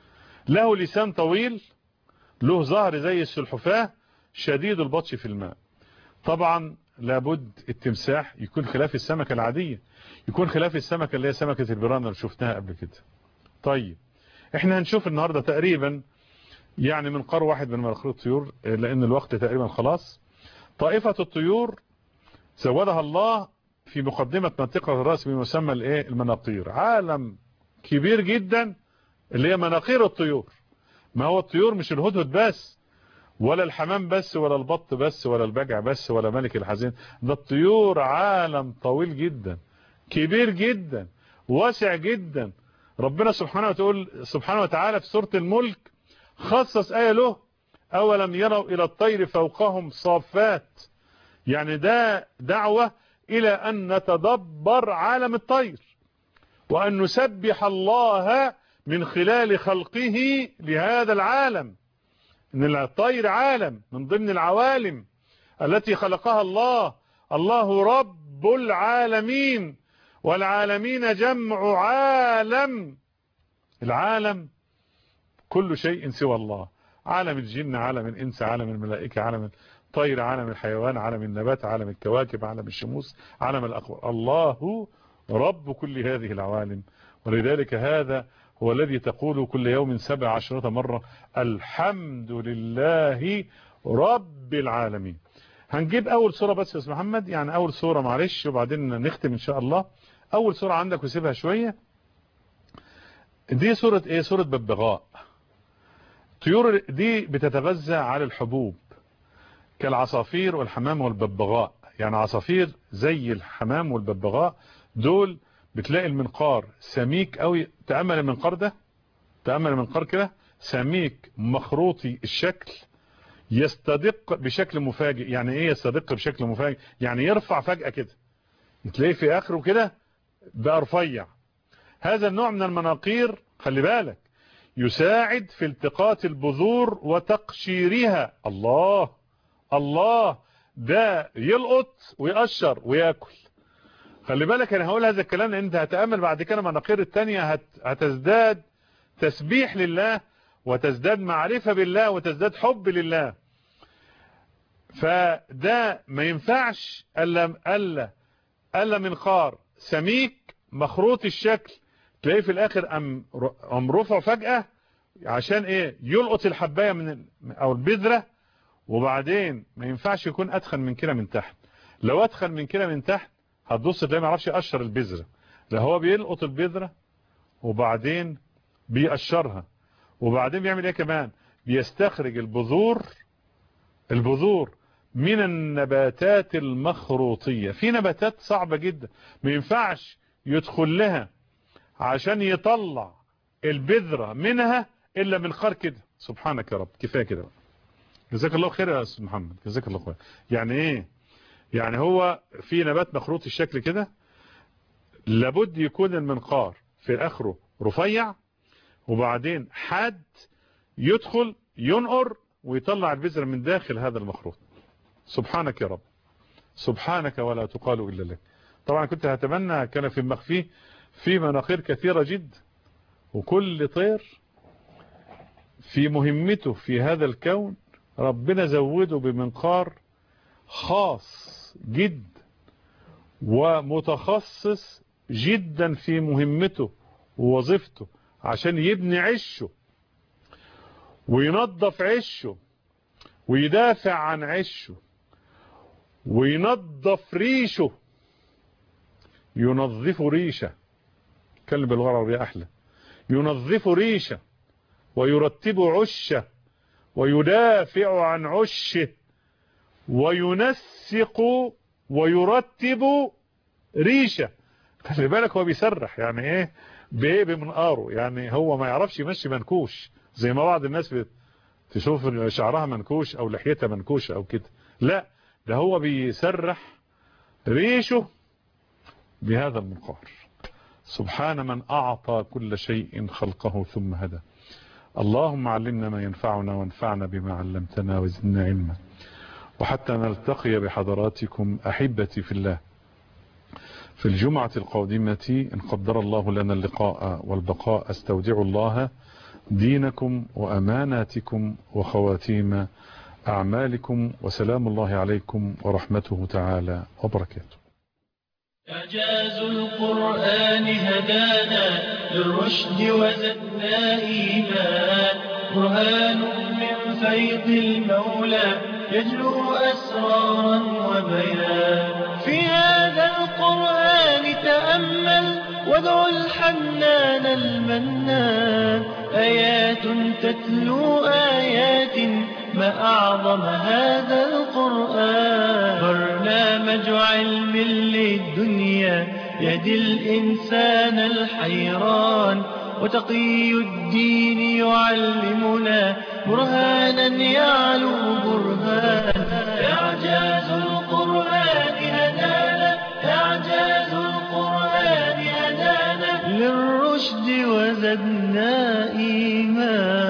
له لسان طويل له ظهر زي السلحفاة شديد البطش في الماء. طبعا لابد التمساح يكون خلاف السمكة العادية يكون خلاف السمكة اللي هي سمكة البيرانا اللي شفتها قبل كده. طيب احنا هنشوف النهاردة تقريبا يعني منقار واحد من مناقير الطيور لان الوقت تقريبا خلاص. طائفة الطيور زودها الله في مقدمة منطقة الرأس بمسمى الايه المناقير. عالم كبير جدا اللي هي مناقير الطيور. ما هو الطيور مش الهدهد بس ولا الحمام بس ولا البط بس ولا البجع بس ولا ملك الحزين. ده الطيور عالم طويل جدا كبير جدا واسع جدا. ربنا سبحانه وتقول سبحانه وتعالى في سورة الملك خصص آية له أولم يروا إلى الطير فوقهم صافات. يعني ده دعوة إلى أن نتدبر عالم الطير وأن نسبح الله من خلال خلقه لهذا العالم. إن الطير عالم من ضمن العوالم التي خلقها الله. الله رب العالمين والعالمين جمع عالم. العالم كل شيء سوى الله. عالم الجن عالم الإنس عالم الملائكة عالم الطير عالم الحيوان عالم النبات عالم الكواكب عالم الشموس عالم الأقمار. الله رب كل هذه العوالم. ولذلك هذا هو الذي تقول كل يوم سبع عشرة مرة الحمد لله رب العالمين. هنجيب أول صورة بس يا أستاذ محمد يعني أول صورة معلش وبعدين نختم إن شاء الله. أول صورة عندك وسيبها شوية. دي صورة إيه صورة ببغاء. طيور دي بتتغذى على الحبوب كالعصافير والحمام والببغاء. يعني عصافير زي الحمام والببغاء دول بتلاقي المنقار سميك قوي. تأمل المنقار ده تأمل المنقار كده سميك مخروطي الشكل يستدق بشكل مفاجئ. يعني ايه يستدق بشكل مفاجئ؟ يعني يرفع فجأة كده تلاقيه في اخره كده بقى رفيع. هذا النوع من المناقير خلي بالك يساعد في التقاط البذور وتقشيرها. الله الله ده يلقط ويقشر وياكل. خلي بالك انا هقول هذا الكلام لان انت هتأمل بعد كده مناقير التانية هت... هتزداد تسبيح لله وتزداد معرفة بالله وتزداد حب لله. فده ما ينفعش الا الا الا منقار سميك مخروط الشكل تلاقيه في الاخر ام ام رفع فجأة عشان ايه يلقط الحباية من او البذرة. وبعدين ما ينفعش يكون ادخن من كده من تحت. لو ادخن من كده من تحت هتبص تلاقيه ما يعرفش يقشر البذرة. ده هو بيلقط البذرة وبعدين بيقشرها وبعدين بيعمل ايه كمان بيستخرج البذور البذور من النباتات المخروطية. في نباتات صعبة جدا ما ينفعش يدخل لها عشان يطلع البذرة منها الا منقار كده. سبحانك يا رب كفاية كده. جزاك الله خير يا استاذ محمد جزاك الله خير. يعني ايه يعني هو في نبات مخروط الشكل كده لابد يكون المنقار في اخره رفيع وبعدين حاد يدخل ينقر ويطلع البذرة من داخل هذا المخروط. سبحانك يا رب، سبحانك ولا تقال إلا لك. طبعا كنت هتمنى كان في المخفي في مناخير كثيرة جدا، وكل طير في مهمته في هذا الكون ربنا زوده بمنقار خاص جدا ومتخصص جدا في مهمته ووظيفته، عشان يبني عشه وينظف عشه ويدافع عن عشه وينظف ريشه. ينظف ريشه، كلب الغرر يا أحلى. ينظف ريشه ويرتب عشه ويدافع عن عشه وينسق ويرتب ريشه. خلي بالك هو بيسرح يعني ايه بايه بمنقاره، يعني هو ما يعرفش يمشي منكوش زي ما بعض الناس تشوف شعرها منكوش او لحيتها منكوشه او كده. لا، ده هو بيسرح ريشه بهذا المنقار. سبحان من أعطى كل شيء خلقه ثم هدى. اللهم علمنا ما ينفعنا وانفعنا بما علمتنا وزدنا علما. وحتى نلتقي بحضراتكم أحبتي في الله في الجمعة القادمة إن قدر الله لنا اللقاء والبقاء، استودع الله دينكم وأماناتكم وخواتيم أعمالكم، وسلام الله عليكم ورحمته تعالى وبركاته. إعجاز القرآن هدانا للرشد وزدنا إيمان، برهان من فيض المولى يجلو أسرارا وبيان. في هذا القرآن تأمل وادع الحنان المنان، آيات تتلو آيات ما أعظم هذا القرآن. برنامج علم للدنيا يهدي الإنسان الحيران، وتقي الدين يعلمنا برهانا يعلو برهان. إعجاز القرآن هدانا، إعجاز القرآن هدانا للرشد وزدنا إيمان.